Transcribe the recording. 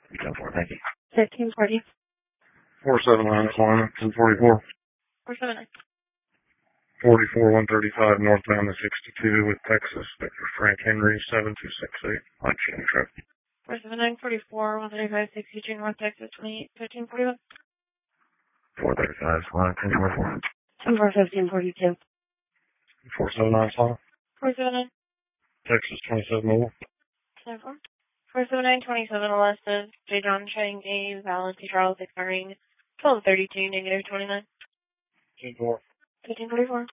10-4, thank you. 1340. 479 Climate, 1044. 479. 44-135 northbound to 62 with Texas, Victor Frank Henry, 7268. Watch your trip. 479, 44, 135, 62 North Texas, 28, 1341. 435, Swan, 10-4. 10-4, 1542. 479 Climate, 479. Texas 27 Mobile. 10-4. 479, 27 Alessis, J. John Chang, A. Valentine Charles, ignoring 1232, negative 29. 10-4. 1544.